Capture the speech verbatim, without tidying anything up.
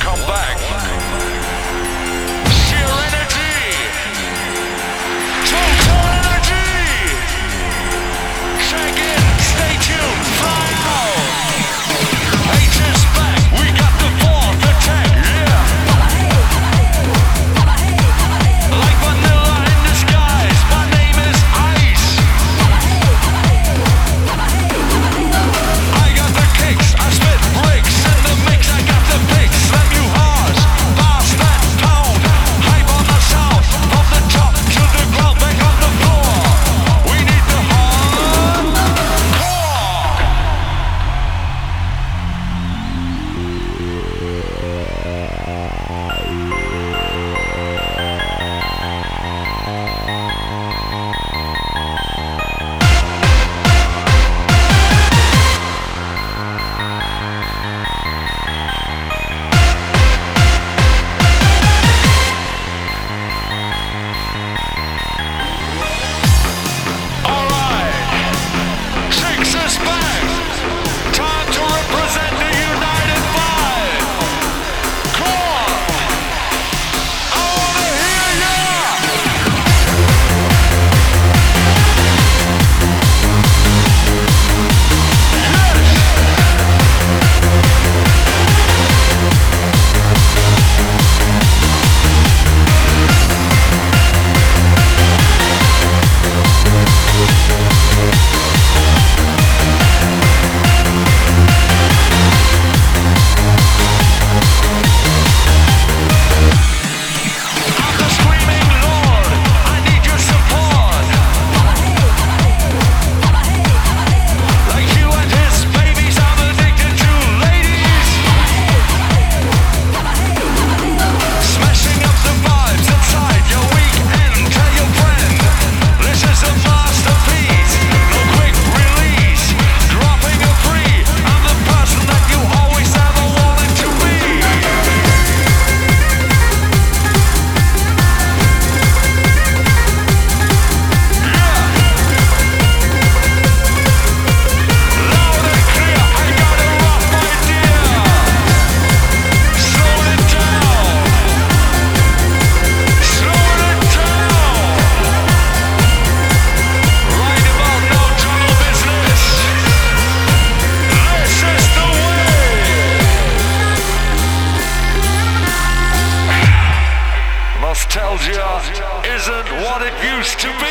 come back. Sheer energy. Total energy. Check in, stay tuned, fly out. H is back, we got the fourth attack, yeah. Like vanilla in disguise, my name is Ice. I got the kicks, I spit bricks. In the mix, I got the picks. Slam you hard, pass that pound. Hype on the sound, from the top to the ground, back on the floor. We need the hardcore. Alright, Six is back. Time to represent the United Five. Core, I wanna hear ya. I'm the screaming lord, I need your support. Like you and his babies, I'm addicted to ladies. Smashing up the vibes inside your weekend. Tell your friend, this is a masterpiece. No quick release, dropping a free. I'm the person that you always ever wanted to be. Loud and clear, I got a rough idea. Slow it down. Slow it down. Right about now, jungle business. This is the way. Nostalgia isn't what it used to be.